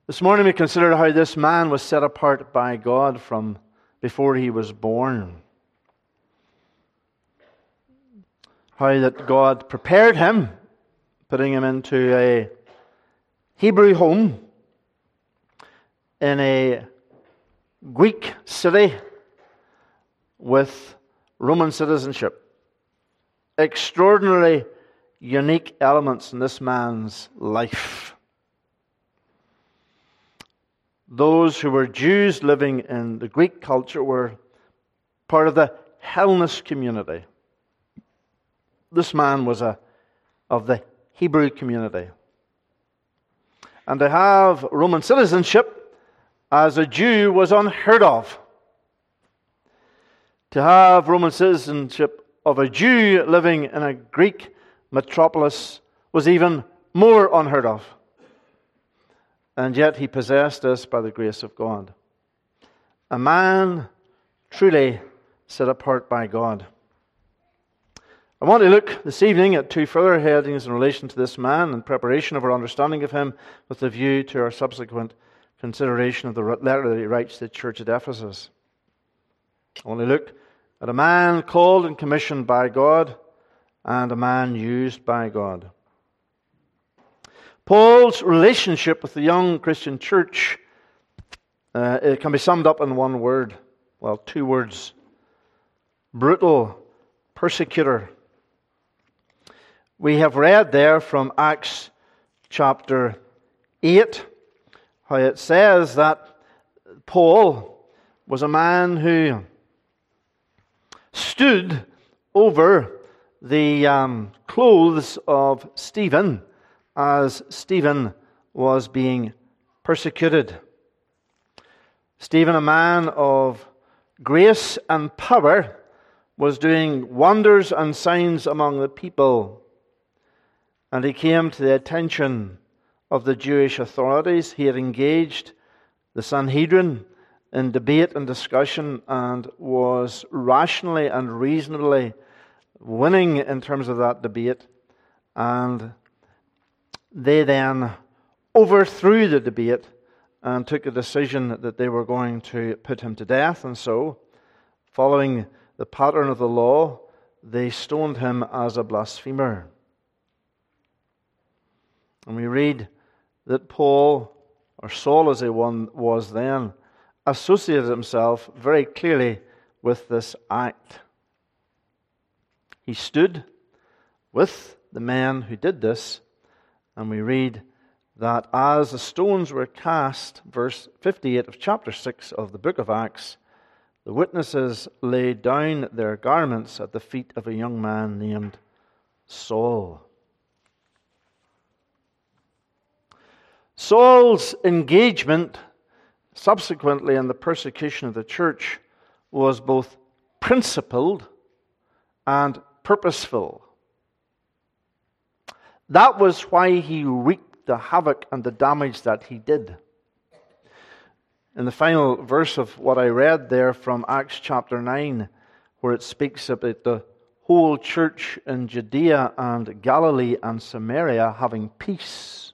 This morning we considered how this man was set apart by God from before he was born. How that God prepared him, putting him into a Hebrew home in a Greek city with Roman citizenship. Extraordinarily unique elements in this man's life. Those who were Jews living in the Greek culture were part of the Hellenist community. This man was of the Hebrew community. And to have Roman citizenship as a Jew was unheard of. To have Roman citizenship of a Jew living in a Greek metropolis was even more unheard of. And yet he possessed this by the grace of God. A man truly set apart by God. I want to look this evening at two further headings in relation to this man in preparation of our understanding of him with a view to our subsequent consideration of the letter that he writes to the church at Ephesus. I want to look at a man called and commissioned by God and a man used by God. Paul's relationship with the young Christian church it can be summed up in one word. Well, two words. Brutal persecutor. We have read there from Acts chapter 8 how it says that Paul was a man who stood over the clothes of Stephen as Stephen was being persecuted. Stephen, a man of grace and power, was doing wonders and signs among the people. And he came to the attention of the Jewish authorities. He had engaged the Sanhedrin in debate and discussion and was rationally and reasonably winning in terms of that debate. And they then overthrew the debate and took a decision that they were going to put him to death. And so, following the pattern of the law, they stoned him as a blasphemer. And we read that Paul, or Saul as he was then, associated himself very clearly with this act. He stood with the men who did this, and we read that as the stones were cast, verse 58 of chapter 6 of the book of Acts, the witnesses laid down their garments at the feet of a young man named Saul. Saul's engagement subsequently in the persecution of the church was both principled and purposeful. That was why he wreaked the havoc and the damage that he did. In the final verse of what I read there from Acts chapter 9, where it speaks about the whole church in Judea and Galilee and Samaria having peace,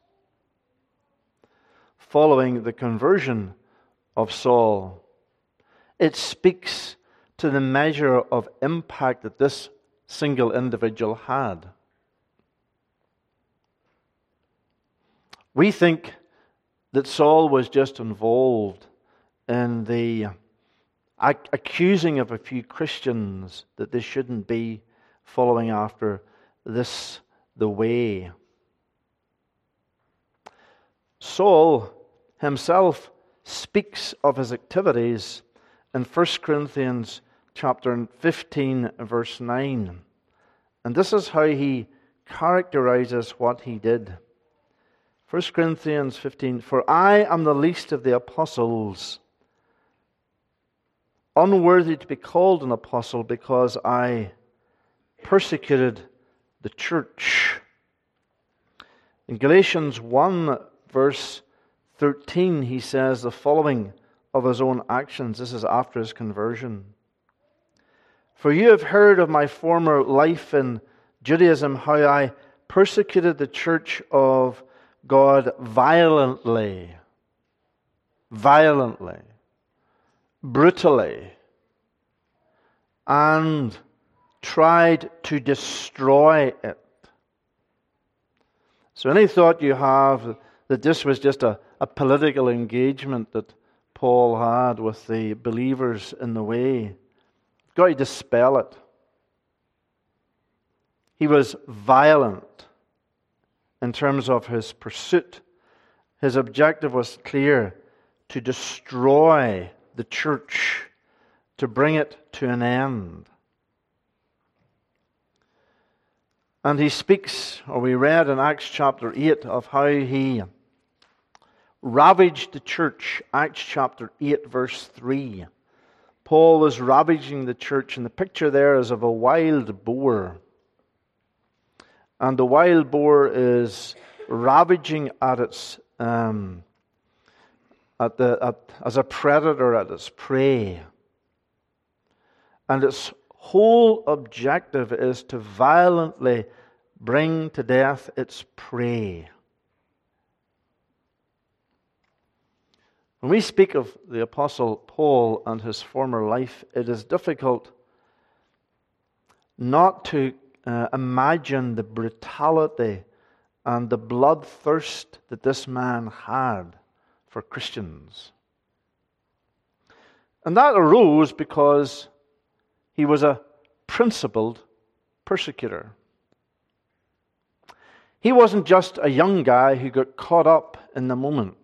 following the conversion of Saul, it speaks to the measure of impact that this single individual had. We think that Saul was just involved in the accusing of a few Christians that they shouldn't be following after this, the way. Saul himself speaks of his activities in 1 Corinthians chapter 15, verse 9. And this is how he characterizes what he did. 1 Corinthians 15, "For I am the least of the apostles, unworthy to be called an apostle, because I persecuted the church." In Galatians 1, verse 13, he says the following of his own actions. This is after his conversion. "For you have heard of my former life in Judaism, how I persecuted the church of God violently." violently, brutally, and tried to destroy it. So any thought you have that this was just a political engagement that Paul had with the believers in the way, you've got to dispel it. He was violent in terms of his pursuit. His objective was clear: to destroy the church, to bring it to an end. And he speaks, or we read in Acts chapter 8, of how he ravaged the church. Acts chapter 8, verse 3. Paul was ravaging the church, and the picture there is of a wild boar. And the wild boar is ravaging at its as a predator at its prey. And its whole objective is to violently bring to death its prey. When we speak of the Apostle Paul and his former life, it is difficult not to imagine the brutality and the bloodthirst that this man had for Christians. And that arose because he was a principled persecutor. He wasn't just a young guy who got caught up in the moment.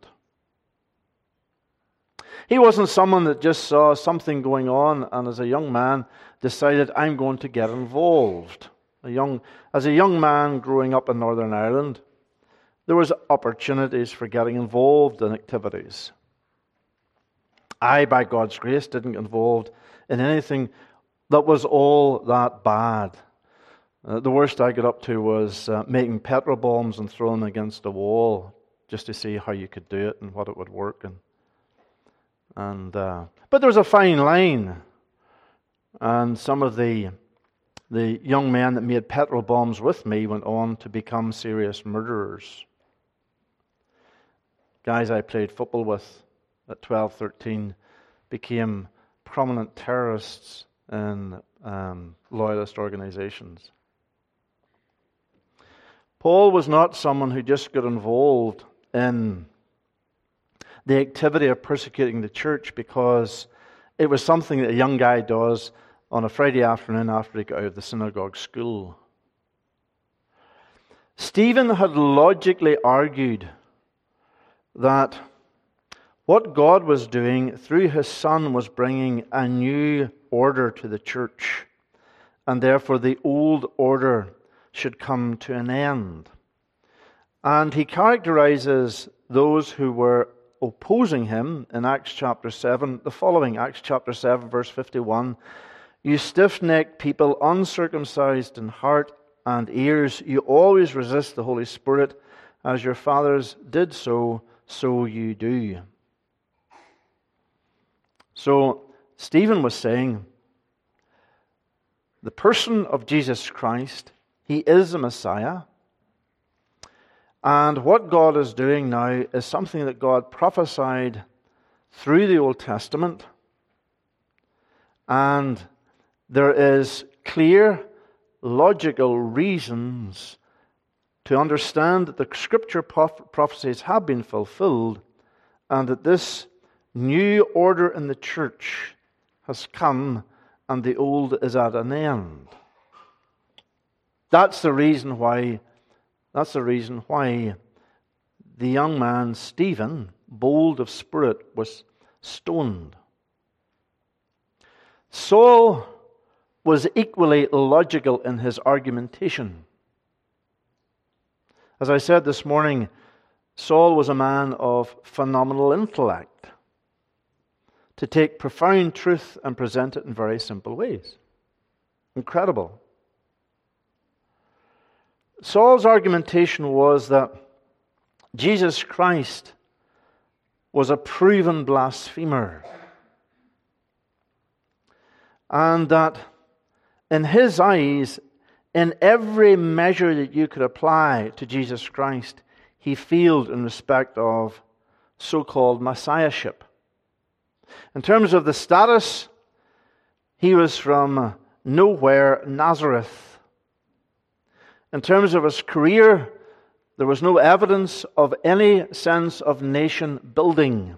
He wasn't someone that just saw something going on and as a young man decided, I'm going to get involved. As a young man growing up in Northern Ireland, there was opportunities for getting involved in activities. I, by God's grace, didn't get involved in anything that was all that bad. The worst I got up to was making petrol bombs and throwing them against a wall just to see how you could do it and what it would work. But there was a fine line. And some of the young men that made petrol bombs with me went on to become serious murderers. Guys I played football with at 12, 13 became prominent terrorists in loyalist organizations. Paul was not someone who just got involved in the activity of persecuting the church because it was something that a young guy does on a Friday afternoon after he got out of the synagogue school. Stephen had logically argued that what God was doing through his Son was bringing a new order to the church, and therefore the old order should come to an end. And he characterizes those who were opposing him in Acts chapter 7, the following, Acts chapter 7, verse 51. You stiff-necked people, uncircumcised in heart and ears, you always resist the Holy Spirit, as your fathers did so you do. So, Stephen was saying, the person of Jesus Christ, he is the Messiah. And what God is doing now is something that God prophesied through the Old Testament. And there is clear, logical reasons to understand that the Scripture prophecies have been fulfilled and that this new order in the church has come and the old is at an end. That's the reason why the young man Stephen, bold of spirit, was stoned. Saul was equally illogical in his argumentation. As I said this morning, Saul was a man of phenomenal intellect to take profound truth and present it in very simple ways. Incredible. Saul's argumentation was that Jesus Christ was a proven blasphemer, and that in his eyes, in every measure that you could apply to Jesus Christ, he failed in respect of so-called messiahship. In terms of the status, he was from nowhere Nazareth. In terms of his career, there was no evidence of any sense of nation building.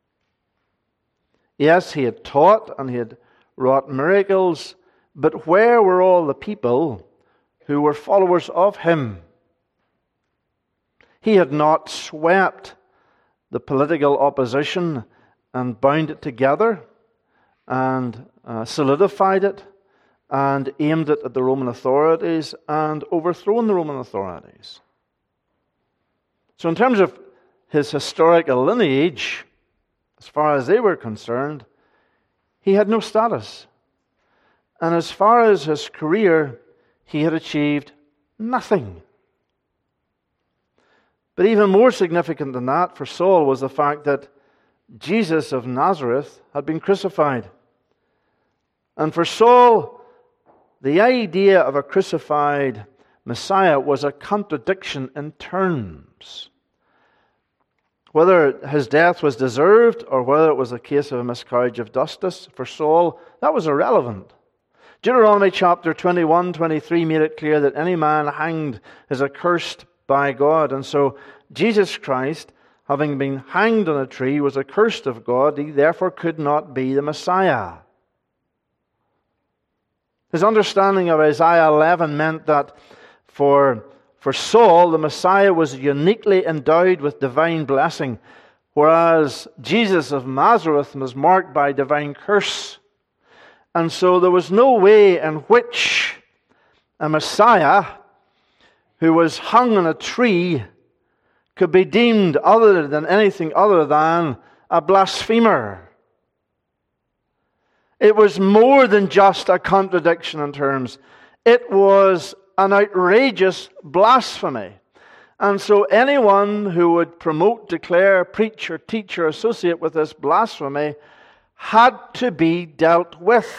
Yes, he had taught and he had wrought miracles, but where were all the people who were followers of him? He had not swept the political opposition and bound it together and solidified it and aimed it at the Roman authorities and overthrown the Roman authorities. So in terms of his historical lineage, as far as they were concerned, he had no status. And as far as his career, he had achieved nothing. But even more significant than that for Saul was the fact that Jesus of Nazareth had been crucified. And for Saul, the idea of a crucified Messiah was a contradiction in terms. Whether his death was deserved or whether it was a case of a miscarriage of justice, for Saul, that was irrelevant. Deuteronomy chapter 21-23 made it clear that any man hanged is accursed by God. And so Jesus Christ, having been hanged on a tree, was accursed of God. He therefore could not be the Messiah. His understanding of Isaiah 11 meant that for Saul, the Messiah was uniquely endowed with divine blessing, whereas Jesus of Nazareth was marked by divine curse. And so there was no way in which a Messiah who was hung on a tree could be deemed anything other than a blasphemer. It was more than just a contradiction in terms. It was an outrageous blasphemy. And so anyone who would promote, declare, preach, or teach, or associate with this blasphemy had to be dealt with.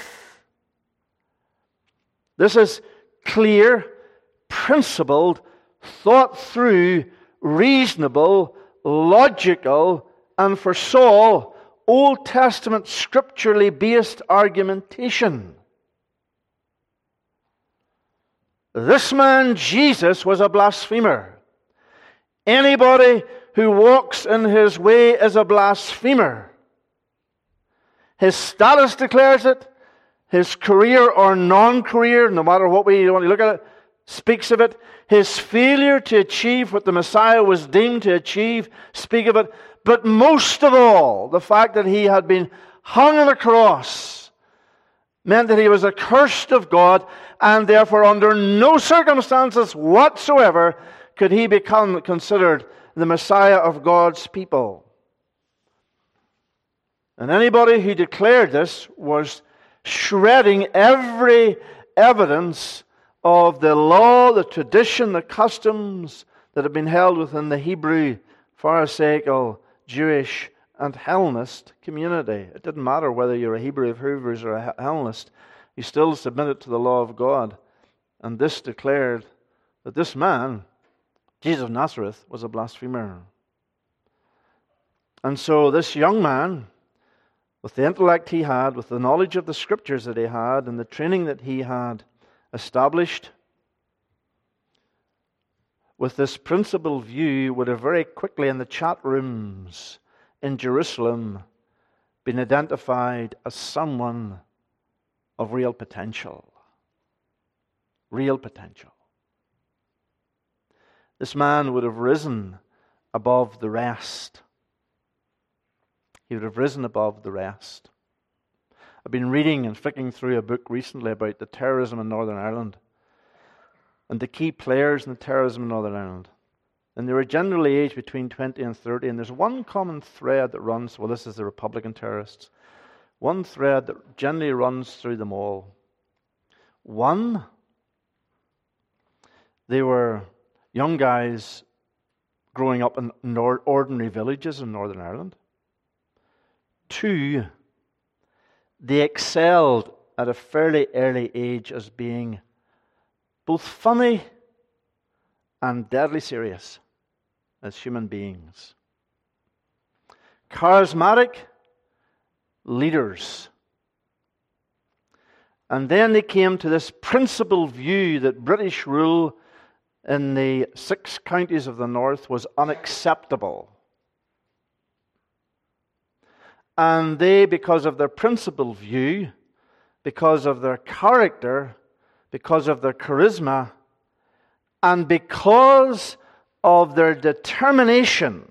This is clear, principled, thought through, reasonable, logical, and for Saul, Old Testament scripturally based argumentation. This man, Jesus, was a blasphemer. Anybody who walks in his way is a blasphemer. His status declares it. His career or non-career, no matter what way you want to look at it, speaks of it. His failure to achieve what the Messiah was deemed to achieve speak of it. But most of all, the fact that he had been hung on a cross meant that he was accursed of God, and therefore under no circumstances whatsoever could he become considered the Messiah of God's people. And anybody who declared this was shredding every evidence of the law, the tradition, the customs that had been held within the Hebrew, Pharisaical, Jewish, and Hellenist community. It didn't matter whether you're a Hebrew of Hebrews or a Hellenist. You still submitted to the law of God. And this declared that this man, Jesus of Nazareth, was a blasphemer. And so this young man, with the intellect he had, with the knowledge of the scriptures that he had, and the training that he had established, with this principled view, would have very quickly in the chat rooms in Jerusalem been identified as someone of real potential. Real potential. This man would have risen above the rest. He would have risen above the rest. I've been reading and flicking through a book recently about the terrorism in Northern Ireland and the key players in the terrorism in Northern Ireland. And they were generally aged between 20 and 30, and there's one common thread that runs, well, this is the Republican terrorists, one thread that generally runs through them all. One, they were young guys growing up in ordinary villages in Northern Ireland. Two, they excelled at a fairly early age as being both funny and deadly serious as human beings. charismatic leaders. And then they came to this principled view that British rule in the 6 counties of the north was unacceptable. And they, because of their principled view, because of their character, because of their charisma, and because of their determination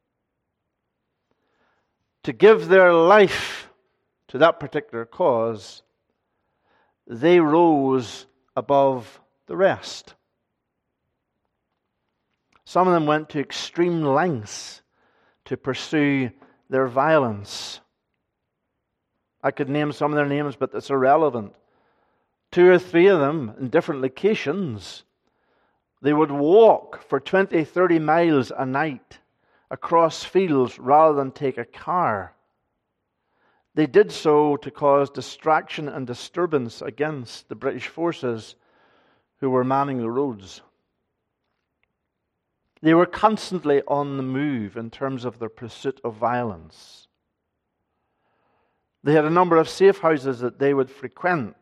to give their life to that particular cause, they rose above the rest. Some of them went to extreme lengths to pursue their violence. I could name some of their names, but it's irrelevant. 2 or 3 of them in different locations. They would walk for 20, 30 miles a night across fields rather than take a car. They did so to cause distraction and disturbance against the British forces who were manning the roads. They were constantly on the move in terms of their pursuit of violence. They had a number of safe houses that they would frequent.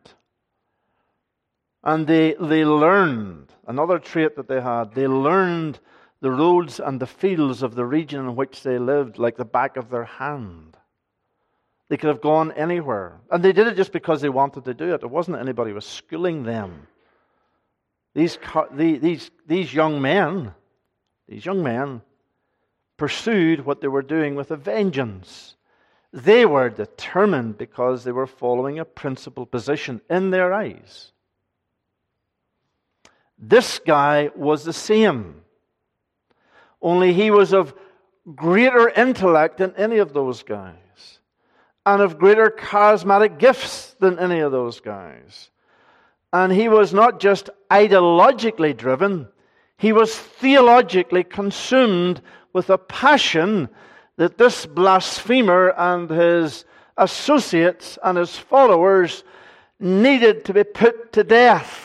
And they learned, another trait that they learned the roads and the fields of the region in which they lived like the back of their hand. They could have gone anywhere. And they did it just because they wanted to do it. It wasn't anybody was schooling them. These young men pursued what they were doing with a vengeance. They were determined because they were following a principled position in their eyes. This guy was the same. Only he was of greater intellect than any of those guys. And of greater charismatic gifts than any of those guys. And he was not just ideologically driven, he was theologically consumed with a passion that this blasphemer and his associates and his followers needed to be put to death.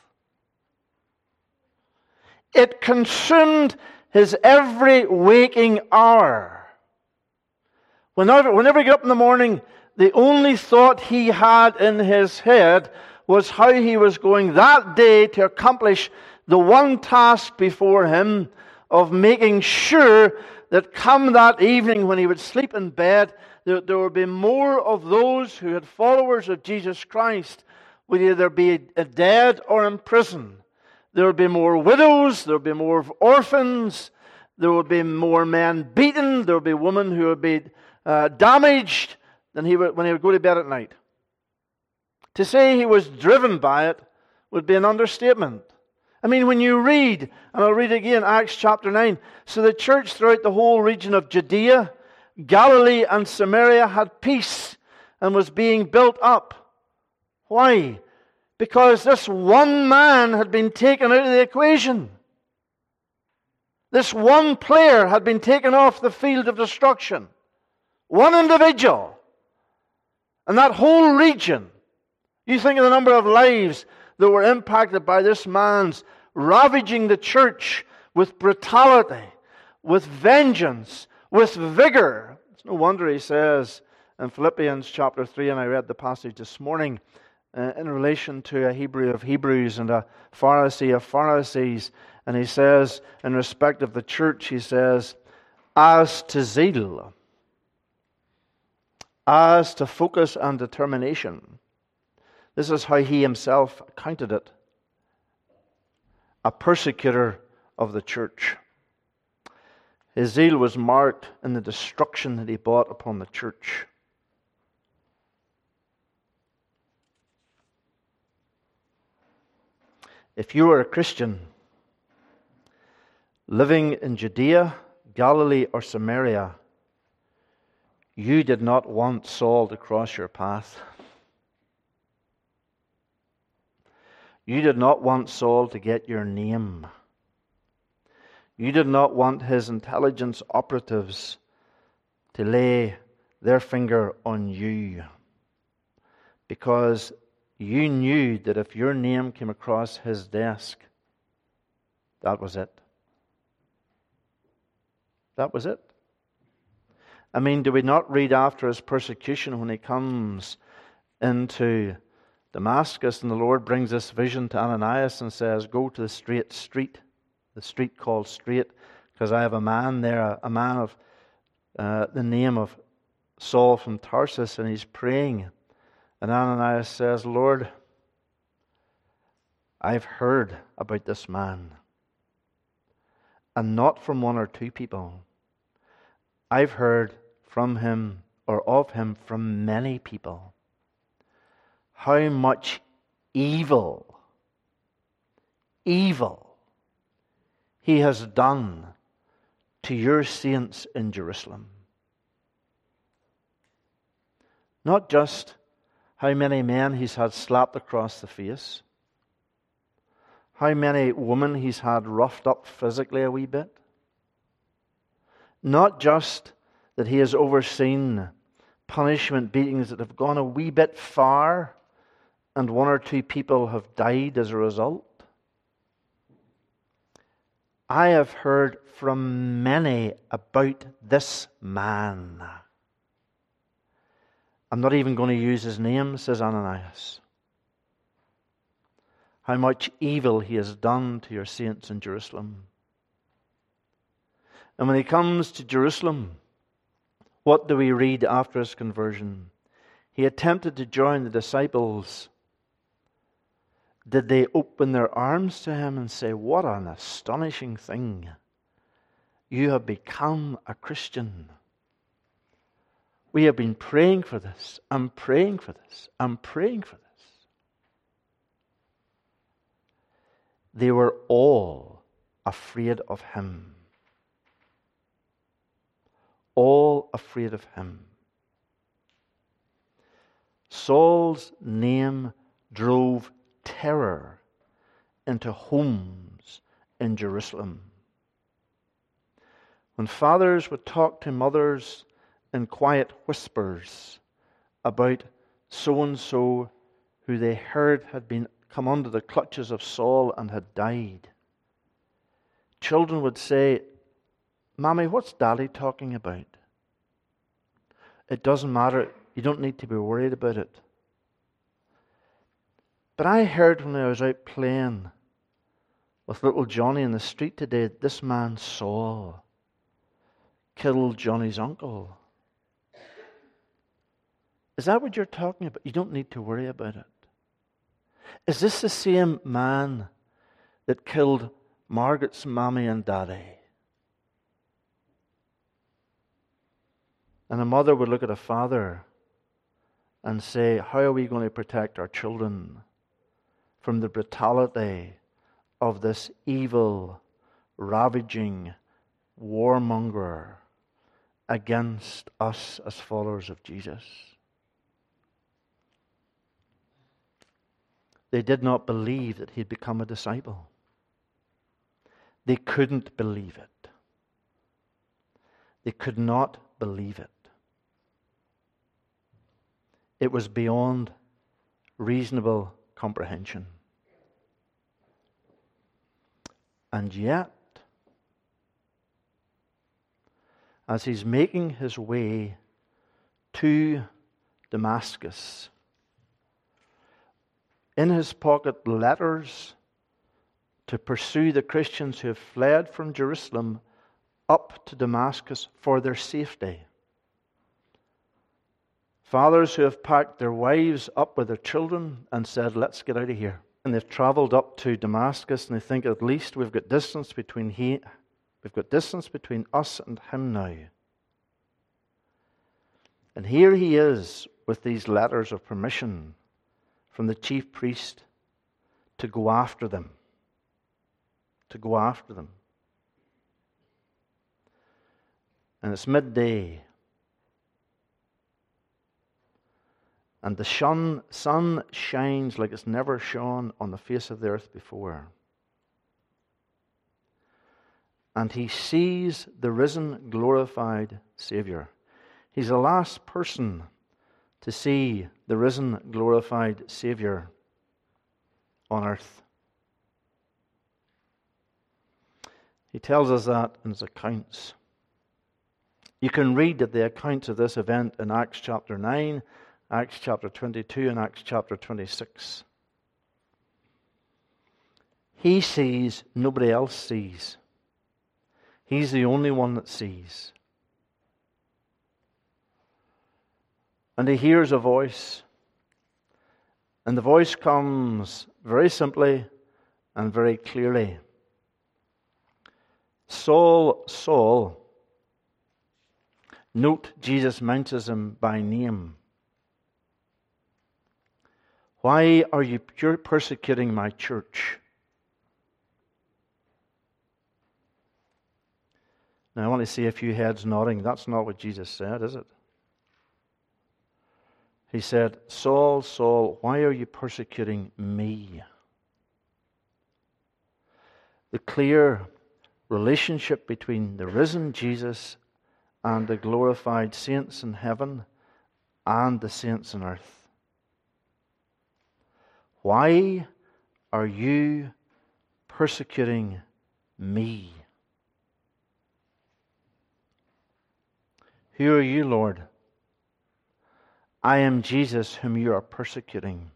It consumed his every waking hour. Whenever he got up in the morning, the only thought he had in his head was how he was going that day to accomplish the one task before him of making sure that come that evening when he would sleep in bed, that there would be more of those who had followers of Jesus Christ would either be dead or in prison. There would be more widows, there would be more orphans, there would be more men beaten, there would be women who would be damaged than when he would go to bed at night. To say he was driven by it would be an understatement. I mean, when you read, and I'll read again, Acts chapter 9, so the church throughout the whole region of Judea, Galilee and Samaria had peace and was being built up. Why? Because this one man had been taken out of the equation. This one player had been taken off the field of destruction. One individual. And that whole region, you think of the number of lives that were impacted by this man's ravaging the church with brutality, with vengeance, with vigor. It's no wonder he says in Philippians chapter 3, and I read the passage this morning, in relation to a Hebrew of Hebrews and a Pharisee of Pharisees, and he says, in respect of the church, he says, as to zeal, as to focus and determination. This is how he himself counted it. A persecutor of the church. His zeal was marked in the destruction that he brought upon the church. If you were a Christian living in Judea, Galilee, or Samaria, you did not want Saul to cross your path. You did not want Saul to get your name. You did not want his intelligence operatives to lay their finger on you. Because you knew that if your name came across his desk, that was it. That was it. I mean, do we not read after his persecution when he comes into Damascus and the Lord brings this vision to Ananias and says, go to the straight street, the street called Straight, because I have a man there, a man of the name of Saul from Tarsus, and he's praying. And Ananias says, Lord, I've heard about this man, and not from one or two people. I've heard from him, or of him, from many people. How much evil he has done to your saints in Jerusalem. Not just how many men he's had slapped across the face, how many women he's had roughed up physically a wee bit. Not just that he has overseen punishment beatings that have gone a wee bit far and one or two people have died as a result. I have heard from many about this man. I'm not even going to use his name, says Ananias. How much evil he has done to your saints in Jerusalem. And when he comes to Jerusalem, what do we read after his conversion? He attempted to join the disciples. Did they open their arms to him and say, what an astonishing thing. You have become a Christian. We have been praying for this. I'm praying for this. I'm praying for this. They were all afraid of him. All afraid of him. Saul's name drove terror into homes in Jerusalem. When fathers would talk to mothers in quiet whispers about so-and-so who they heard had been come under the clutches of Saul and had died, children would say, Mommy, what's Daddy talking about? It doesn't matter. You don't need to be worried about it. But I heard when I was out playing with little Johnny in the street today, this man Saul killed Johnny's uncle. Is that what you're talking about? You don't need to worry about it. Is this the same man that killed Margaret's mommy and daddy? And a mother would look at a father and say, how are we going to protect our children from the brutality of this evil, ravaging warmonger against us as followers of Jesus? They did not believe that he'd become a disciple. They couldn't believe it. They could not believe it. It was beyond reasonable comprehension. And yet, as he's making his way to Damascus, in his pocket letters to pursue the Christians who have fled from Jerusalem up to Damascus for their safety. Fathers who have packed their wives up with their children and said, let's get out of here. And they've traveled up to Damascus and they think, at least we've got distance between us and him now. And here he is with these letters of permission from the chief priest to go after them. To go after them. And it's midday. And the sun shines like it's never shone on the face of the earth before. And he sees the risen, glorified Savior. He's the last person to see the risen, glorified Savior on earth. He tells us that in his accounts. You can read the accounts of this event in Acts chapter 9, Acts chapter 22, and Acts chapter 26. He sees, nobody else sees. He's the only one that sees. And he hears a voice. And the voice comes very simply and very clearly. Saul, Saul. Note, Jesus mentions him by name. Why are you persecuting my church? Now, I want to see a few heads nodding. That's not what Jesus said, is it? He said, Saul, Saul, why are you persecuting me? The clear relationship between the risen Jesus and the glorified saints in heaven and the saints on earth. Why are you persecuting me? Who are you, Lord? I am Jesus whom you are persecuting.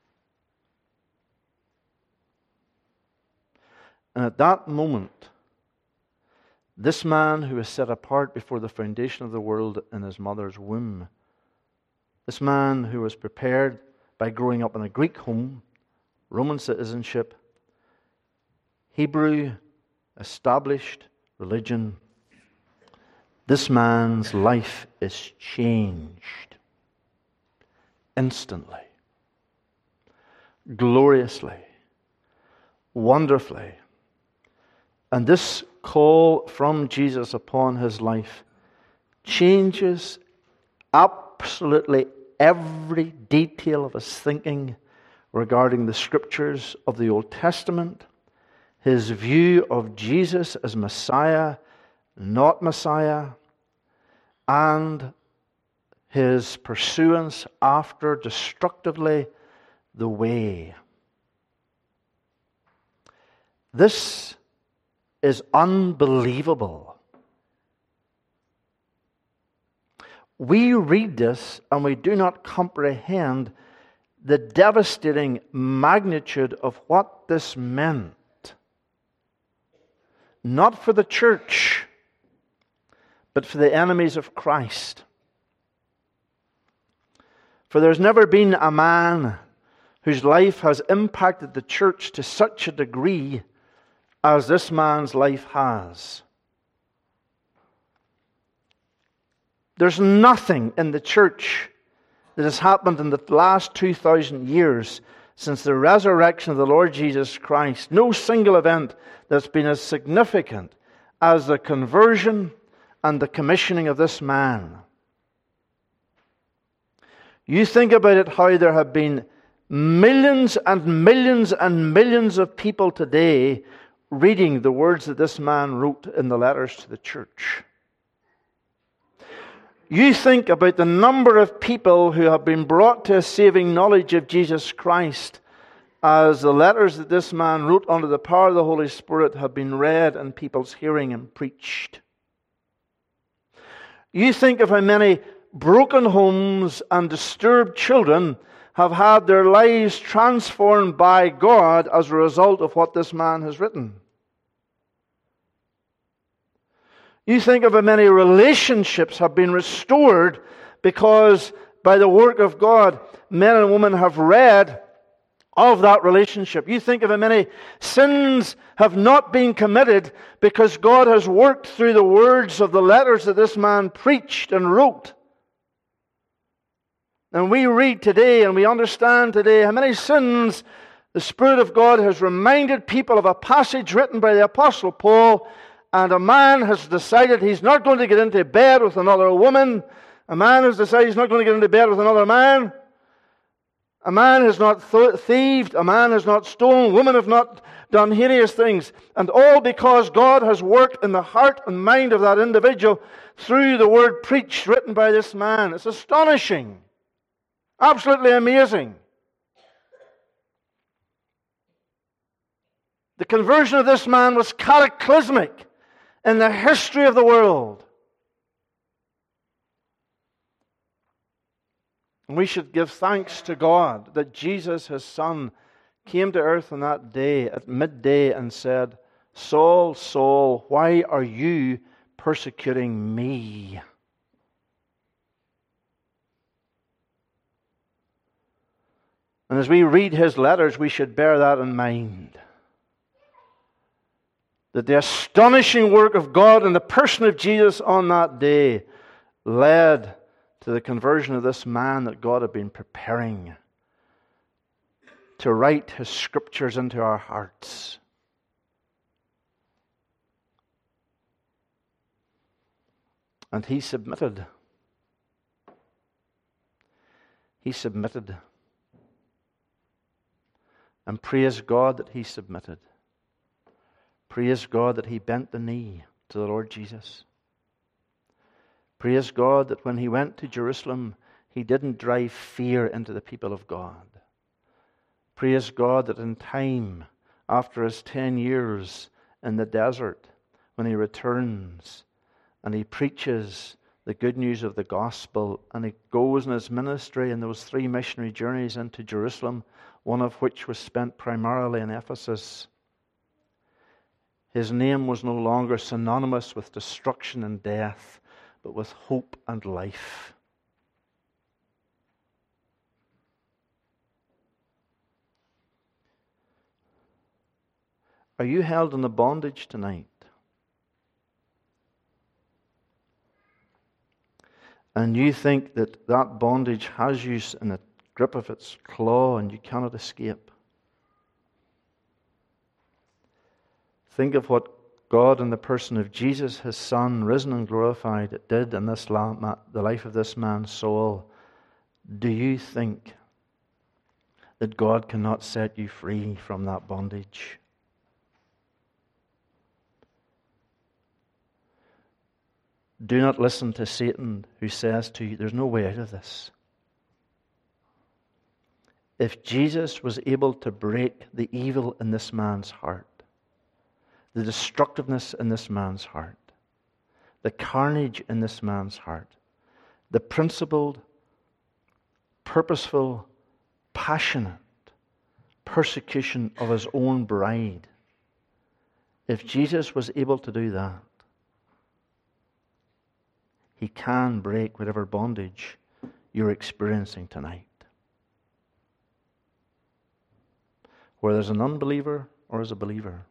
And at that moment, this man who was set apart before the foundation of the world in his mother's womb, this man who was prepared by growing up in a Greek home, Roman citizenship, Hebrew established religion, this man's life is changed instantly, gloriously, wonderfully. And this call from Jesus upon his life changes absolutely every detail of his thinking regarding the Scriptures of the Old Testament, his view of Jesus as Messiah, not Messiah, and his pursuance after destructively the way. This is unbelievable. We read this and we do not comprehend the devastating magnitude of what this meant. Not for the church, but for the enemies of Christ. For there's never been a man whose life has impacted the church to such a degree as this man's life has. There's nothing in the church that has happened in the last 2,000 years since the resurrection of the Lord Jesus Christ. No single event that's been as significant as the conversion and the commissioning of this man. You think about it, how there have been millions and millions and millions of people today reading the words that this man wrote in the letters to the church. You think about the number of people who have been brought to a saving knowledge of Jesus Christ as the letters that this man wrote under the power of the Holy Spirit have been read in people's hearing and preached. You think of how many broken homes and disturbed children have had their lives transformed by God as a result of what this man has written. You think of how many relationships have been restored because by the work of God, men and women have read of that relationship. You think of how many sins have not been committed because God has worked through the words of the letters that this man preached and wrote. And we read today and we understand today how many sins the Spirit of God has reminded people of a passage written by the Apostle Paul, and a man has decided he's not going to get into bed with another woman. A man has decided he's not going to get into bed with another man. A man has not thieved. A man has not stolen. Women have not done heinous things. And all because God has worked in the heart and mind of that individual through the word preached, written by this man. It's astonishing. Absolutely amazing. The conversion of this man was cataclysmic in the history of the world. And we should give thanks to God that Jesus, his Son, came to earth on that day at midday and said, Saul, Saul, why are you persecuting me? And as we read his letters, we should bear that in mind. That the astonishing work of God in the person of Jesus on that day led to the conversion of this man that God had been preparing to write his scriptures into our hearts. And he submitted. He submitted. And praise God that he submitted. Praise God that he bent the knee to the Lord Jesus. Praise God that when he went to Jerusalem, he didn't drive fear into the people of God. Praise God that in time, after his 10 years in the desert, when he returns and he preaches the good news of the gospel, and he goes in his ministry in those 3 missionary journeys into Jerusalem, one of which was spent primarily in Ephesus, his name was no longer synonymous with destruction and death, but with hope and life. Are you held in a bondage tonight? And you think that that bondage has you in the grip of its claw and you cannot escape? Think of what God in the person of Jesus, his Son, risen and glorified, it did in the life of this man, Saul. Do you think that God cannot set you free from that bondage? Do not listen to Satan who says to you, there's no way out of this. If Jesus was able to break the evil in this man's heart, the destructiveness in this man's heart, the carnage in this man's heart, the principled, purposeful, passionate persecution of his own bride, if Jesus was able to do that, he can break whatever bondage you're experiencing tonight. Whether as an unbeliever or as a believer,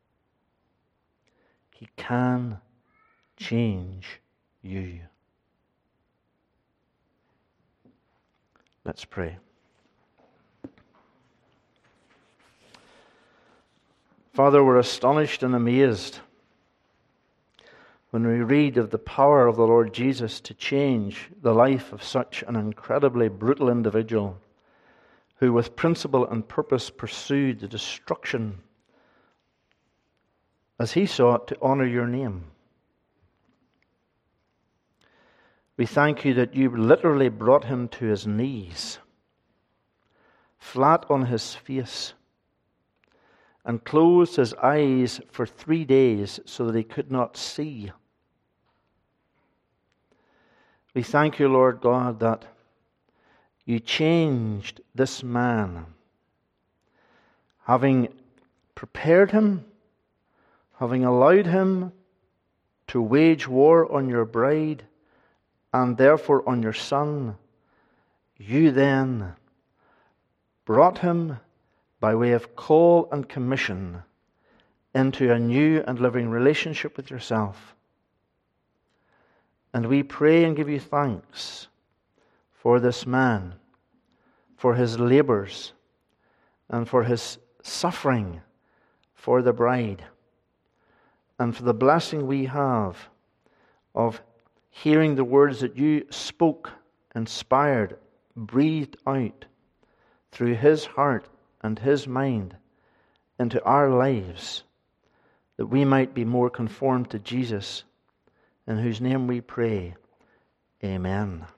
he can change you. Let's pray. Father, we're astonished and amazed when we read of the power of the Lord Jesus to change the life of such an incredibly brutal individual who with principle and purpose pursued the destruction, as he sought to honor your name. We thank you that you literally brought him to his knees, flat on his face, and closed his eyes for 3 days so that he could not see. We thank you, Lord God, that you changed this man, having prepared him, having allowed him to wage war on your bride and therefore on your Son. You then brought him by way of call and commission into a new and living relationship with yourself. And we pray and give you thanks for this man, for his labors, and for his suffering for the bride, and for the blessing we have of hearing the words that you spoke, inspired, breathed out through his heart and his mind into our lives, that we might be more conformed to Jesus, in whose name we pray. Amen.